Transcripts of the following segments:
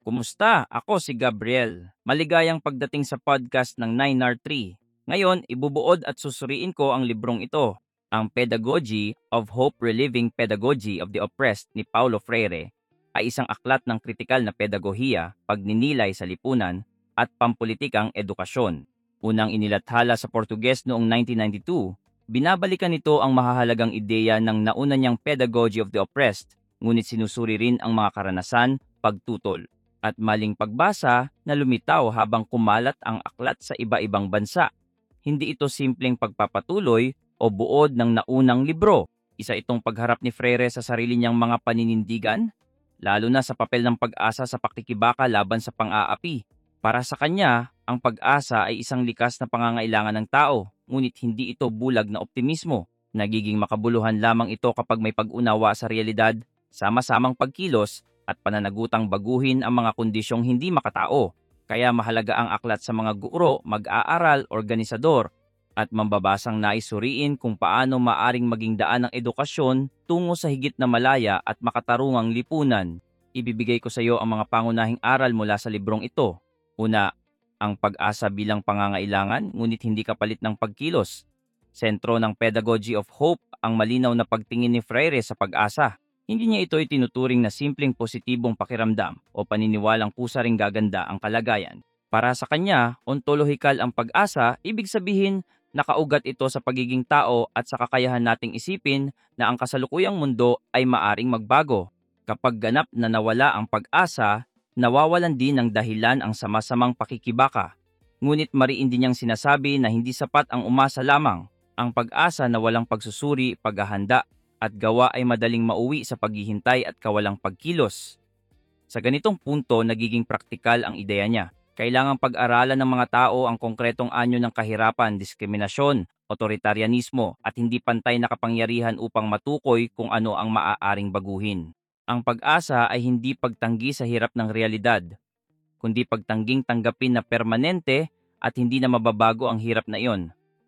Kumusta? Ako si Gabriel. Maligayang pagdating sa podcast ng 9R3. Ngayon, ibubuod at susuriin ko ang librong ito, ang Pedagogy of Hope Reliving Pedagogy of the Oppressed ni Paulo Freire, ay isang aklat ng kritikal na pedagohiya, pagninilay sa lipunan, at pampulitikang edukasyon. Unang inilathala sa Portuges noong 1992, binabalikan nito ang mahahalagang ideya ng nauna niyang Pedagogy of the Oppressed, ngunit sinusuri rin ang mga karanasan, pagtutol at maling pagbasa na lumitaw habang kumalat ang aklat sa iba-ibang bansa. Hindi ito simpleng pagpapatuloy o buod ng naunang libro. Isa itong pagharap ni Freire sa sarili niyang mga paninindigan, lalo na sa papel ng pag-asa sa pakikibaka laban sa pang-aapi. Para sa kanya, ang pag-asa ay isang likas na pangangailangan ng tao, ngunit hindi ito bulag na optimismo. Nagiging makabuluhan lamang ito kapag may pag-unawa sa realidad, sama-samang pagkilos, at pananagutang baguhin ang mga kondisyong hindi makatao. Kaya mahalaga ang aklat sa mga guro, mag-aaral, organisador, at mambabasang naisuriin kung paano maaring maging daan ng edukasyon tungo sa higit na malaya at makatarungang lipunan. Ibibigay ko sa iyo ang mga pangunahing aral mula sa librong ito. Una, ang pag-asa bilang pangangailangan ngunit hindi kapalit ng pagkilos. Sentro ng Pedagogy of Hope ang malinaw na pagtingin ni Freire sa pag-asa. Hindi niya ito itinuturing na simpleng positibong pakiramdam o paniniwalang kusa ring gaganda ang kalagayan. Para sa kanya, ontologikal ang pag-asa, ibig sabihin nakaugat ito sa pagiging tao at sa kakayahan nating isipin na ang kasalukuyang mundo ay maaring magbago. Kapag ganap na nawala ang pag-asa, nawawalan din ng dahilan ang sama-samang pakikibaka. Ngunit mariin din niyang sinasabi na hindi sapat ang umasa lamang. Ang pag-asa na walang pagsusuri, paghahanda, at gawa ay madaling mauwi sa paghihintay at kawalang pagkilos. Sa ganitong punto, nagiging praktikal ang ideya niya. Kailangang pag-aralan ng mga tao ang konkretong anyo ng kahirapan, diskriminasyon, otoritarianismo at hindi pantay na kapangyarihan upang matukoy kung ano ang maaaring baguhin. Ang pag-asa ay hindi pagtanggi sa hirap ng realidad, kundi pagtangging tanggapin na permanente at hindi na mababago ang hirap na iyon.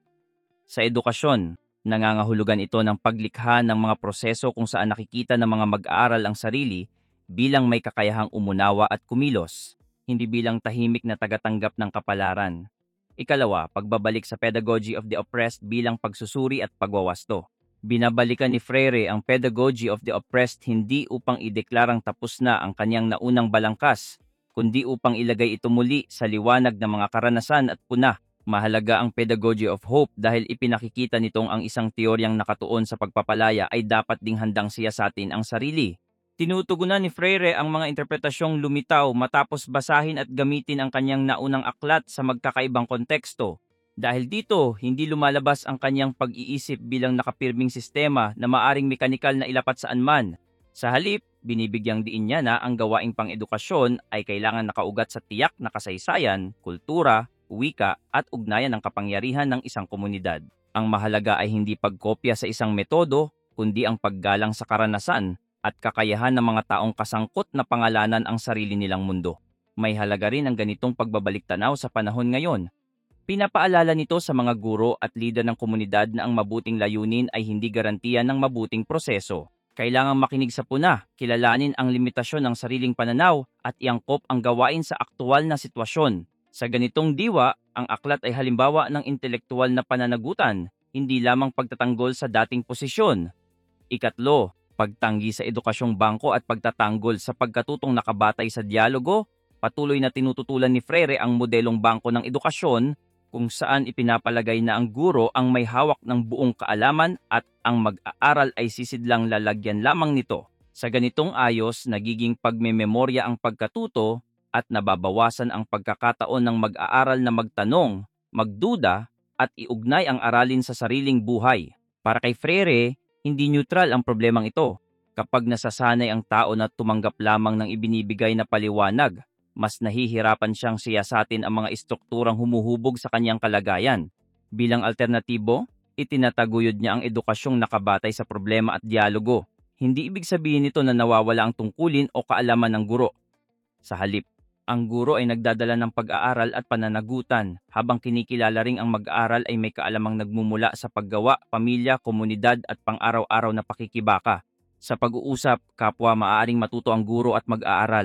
Sa edukasyon, nangangahulugan ito ng paglikha ng mga proseso kung saan nakikita ng mga mag-aaral ang sarili bilang may kakayahang umunawa at kumilos, hindi bilang tahimik na tagatanggap ng kapalaran. Ikalawa, pagbabalik sa Pedagogy of the Oppressed bilang pagsusuri at pagwawasto. Binabalikan ni Freire ang Pedagogy of the Oppressed hindi upang ideklarang tapos na ang kanyang naunang balangkas, kundi upang ilagay ito muli sa liwanag ng mga karanasan at puna. Mahalaga ang Pedagogy of Hope dahil ipinakikita nitong ang isang teoryang nakatuon sa pagpapalaya ay dapat ding handang siyasatin ang sarili. Tinutugunan ni Freire ang mga interpretasyong lumitaw matapos basahin at gamitin ang kanyang naunang aklat sa magkakaibang konteksto. Dahil dito, hindi lumalabas ang kanyang pag-iisip bilang nakapirming sistema na maaring mekanikal na ilapat saan man. Sa halip, binibigyang diin niya na ang gawaing pang-edukasyon ay kailangan nakaugat sa tiyak na kasaysayan, kultura, wika at ugnayan ng kapangyarihan ng isang komunidad. Ang mahalaga ay hindi pagkopya sa isang metodo, kundi ang paggalang sa karanasan at kakayahan ng mga taong kasangkot na pangalanan ang sarili nilang mundo. May halaga rin ang ganitong pagbabalik-tanaw sa panahon ngayon. Pinapaalala nito sa mga guro at lider ng komunidad na ang mabuting layunin ay hindi garantiya ng mabuting proseso. Kailangang makinig sa puna, kilalanin ang limitasyon ng sariling pananaw at iangkop ang gawain sa aktual na sitwasyon. Sa ganitong diwa, ang aklat ay halimbawa ng intelektual na pananagutan, hindi lamang pagtatanggol sa dating posisyon. Ikatlo, pagtanggi sa edukasyong bangko at pagtatanggol sa pagkatutong nakabatay sa dialogo. Patuloy na tinututulan ni Freire ang modelong bangko ng edukasyon kung saan ipinapalagay na ang guro ang may hawak ng buong kaalaman at ang mag-aaral ay sisidlang lalagyan lamang nito. Sa ganitong ayos, nagiging pagmememorya ang pagkatuto at nababawasan ang pagkakataon ng mag-aaral na magtanong, magduda, at iugnay ang aralin sa sariling buhay. Para kay Freire, hindi neutral ang problemang ito. Kapag nasasanay ang tao na tumanggap lamang ng ibinibigay na paliwanag, mas nahihirapan siyang siyasatin ang mga estrukturang humuhubog sa kanyang kalagayan. Bilang alternatibo, itinataguyod niya ang edukasyong nakabatay sa problema at dialogo. Hindi ibig sabihin nito na nawawala ang tungkulin o kaalaman ng guro. Sa halip, ang guro ay nagdadala ng pag-aaral at pananagutan, habang kinikilala ring ang mag-aaral ay may kaalamang nagmumula sa paggawa, pamilya, komunidad at pang-araw-araw na pakikibaka. Sa pag-uusap, kapwa maaaring matuto ang guro at mag-aaral.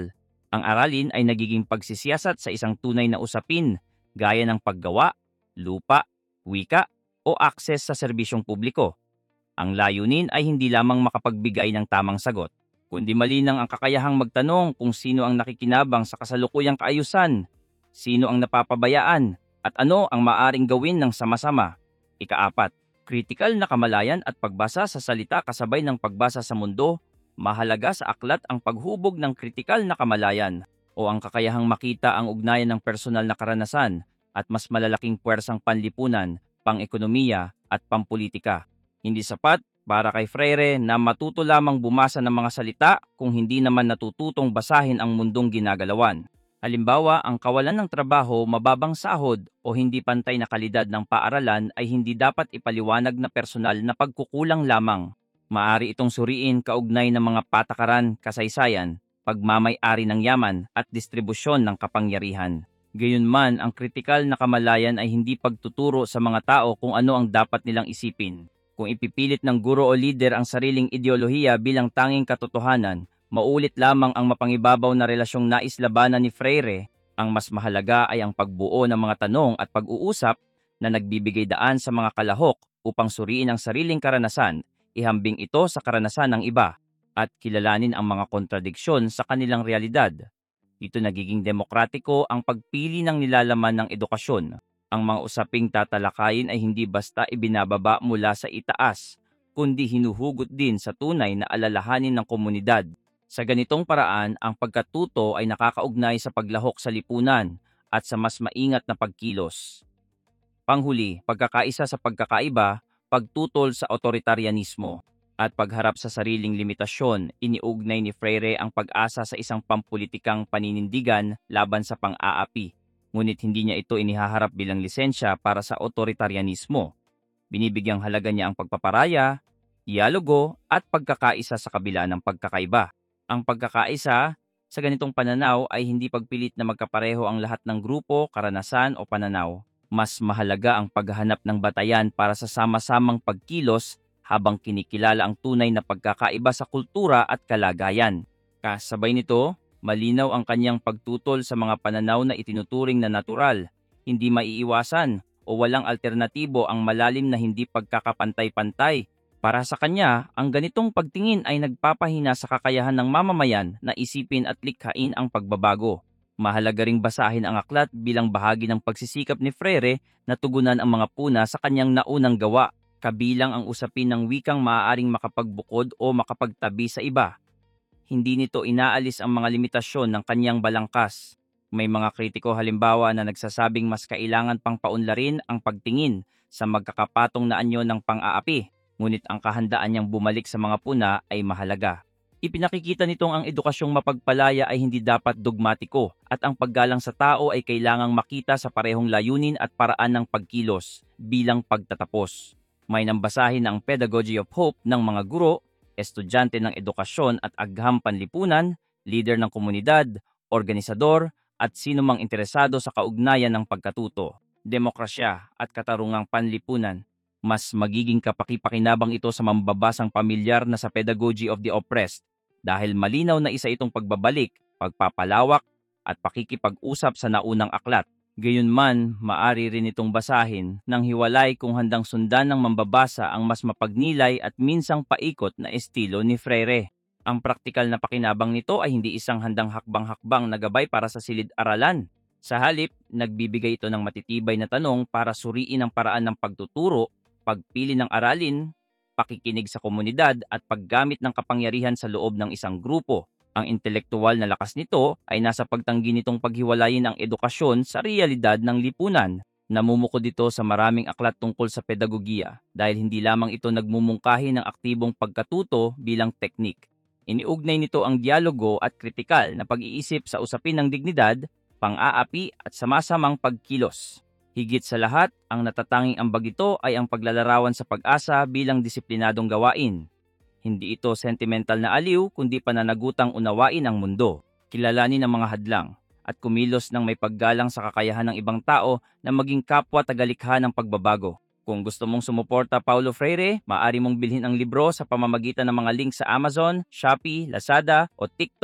Ang aralin ay nagiging pagsisiyasat sa isang tunay na usapin, gaya ng paggawa, lupa, wika, o akses sa serbisyong publiko. Ang layunin ay hindi lamang makapagbigay ng tamang sagot, kundi malinang ang kakayahang magtanong kung sino ang nakikinabang sa kasalukuyang kaayusan, sino ang napapabayaan, at ano ang maaring gawin ng sama-sama. Ikaapat, kritikal na kamalayan at pagbasa sa salita kasabay ng pagbasa sa mundo. Mahalaga sa aklat ang paghubog ng kritikal na kamalayan o ang kakayahang makita ang ugnayan ng personal na karanasan at mas malalaking puwersang panlipunan, pang-ekonomiya at pampolitika. Hindi sapat para kay Freire na matuto lamang bumasa ng mga salita kung hindi naman natututong basahin ang mundong ginagalawan. Halimbawa, ang kawalan ng trabaho, mababang sahod o hindi pantay na kalidad ng paaralan ay hindi dapat ipaliwanag na personal na pagkukulang lamang. Maari itong suriin kaugnay ng mga patakaran, kasaysayan, pagmamay-ari ng yaman at distribusyon ng kapangyarihan. Gayunman, ang kritikal na kamalayan ay hindi pagtuturo sa mga tao kung ano ang dapat nilang isipin. Kung ipipilit ng guro o lider ang sariling ideolohiya bilang tanging katotohanan, maulit lamang ang mapangibabaw na relasyong nais labanan ni Freire. Ang mas mahalaga ay ang pagbuo ng mga tanong at pag-uusap na nagbibigay daan sa mga kalahok upang suriin ang sariling karanasan, ihambing ito sa karanasan ng iba, at kilalanin ang mga kontradiksyon sa kanilang realidad. Dito nagiging demokratiko ang pagpili ng nilalaman ng edukasyon. Ang mga usaping tatalakayin ay hindi basta ibinababa mula sa itaas, kundi hinuhugot din sa tunay na alalahanin ng komunidad. Sa ganitong paraan, ang pagkatuto ay nakakaugnay sa paglahok sa lipunan at sa mas maingat na pagkilos. Panghuli, pagkakaisa sa pagkakaiba, pagtutol sa otoritarianismo, at pagharap sa sariling limitasyon. Iniugnay ni Freire ang pag-asa sa isang pampulitikang paninindigan laban sa pang-aapi. Ngunit hindi niya ito inihaharap bilang lisensya para sa otoritarianismo. Binibigyang halaga niya ang pagpaparaya, dialogo at pagkakaisa sa kabila ng pagkakaiba. Ang pagkakaisa sa ganitong pananaw ay hindi pagpilit na magkapareho ang lahat ng grupo, karanasan o pananaw. Mas mahalaga ang paghahanap ng batayan para sa sama-samang pagkilos habang kinikilala ang tunay na pagkakaiba sa kultura at kalagayan. Kasabay nito, malinaw ang kanyang pagtutol sa mga pananaw na itinuturing na natural, hindi maiiwasan o walang alternatibo ang malalim na hindi pagkakapantay-pantay. Para sa kanya, ang ganitong pagtingin ay nagpapahina sa kakayahan ng mamamayan na isipin at likhain ang pagbabago. Mahalaga ring basahin ang aklat bilang bahagi ng pagsisikap ni Freire na tugunan ang mga puna sa kanyang naunang gawa, kabilang ang usapin ng wikang maaaring makapagbukod o makapagtabi sa iba. Hindi nito inaalis ang mga limitasyon ng kanyang balangkas. May mga kritiko halimbawa na nagsasabing mas kailangan pang paunlarin ang pagtingin sa magkakapatong na anyo ng pang-aapi, ngunit ang kahandaan niyang bumalik sa mga puna ay mahalaga. Ipinakikita nitong ang edukasyong mapagpalaya ay hindi dapat dogmatiko at ang paggalang sa tao ay kailangang makita sa parehong layunin at paraan ng pagkilos bilang pagtatapos. May nambasahin ang Pedagogy of Hope ng mga guro, estudyante ng edukasyon at agham panlipunan, leader ng komunidad, organisador, at sino mang interesado sa kaugnayan ng pagkatuto, demokrasya at katarungang panlipunan. Mas magiging kapaki-pakinabang ito sa mambabasang pamilyar na sa Pedagogy of the Oppressed dahil malinaw na isa itong pagbabalik, pagpapalawak at pakikipag-usap sa naunang aklat. Gayunman, maari rin itong basahin ng hiwalay kung handang sundan ng mambabasa ang mas mapagnilay at minsang paikot na estilo ni Freire. Ang praktikal na pakinabang nito ay hindi isang handang hakbang-hakbang na gabay para sa silid-aralan. Sa halip, nagbibigay ito ng matitibay na tanong para suriin ang paraan ng pagtuturo, pagpili ng aralin, pakikinig sa komunidad at paggamit ng kapangyarihan sa loob ng isang grupo. Ang intelektuwal na lakas nito ay nasa pagtanggi nitong paghiwalayin ang edukasyon sa realidad ng lipunan. Namumukod ito sa maraming aklat tungkol sa pedagogiya dahil hindi lamang ito nagmumungkahi ng aktibong pagkatuto bilang teknik. Iniugnay nito ang dialogo at kritikal na pag-iisip sa usapin ng dignidad, pang-aapi at sama-samang pagkilos. Higit sa lahat, ang natatanging ambag ito ay ang paglalarawan sa pag-asa bilang disiplinadong gawain. Hindi ito sentimental na aliw kundi pananagutang unawain ang mundo, kilalanin ang mga hadlang, at kumilos ng may paggalang sa kakayahan ng ibang tao na maging kapwa tagalikha ng pagbabago. Kung gusto mong sumuporta Paulo Freire, maaari mong bilhin ang libro sa pamamagitan ng mga link sa Amazon, Shopee, Lazada o TikTok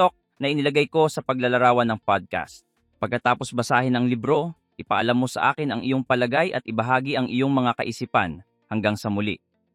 na inilagay ko sa paglalarawan ng podcast. Pagkatapos basahin ang libro, ipaalam mo sa akin ang iyong palagay at ibahagi ang iyong mga kaisipan. Hanggang sa muli.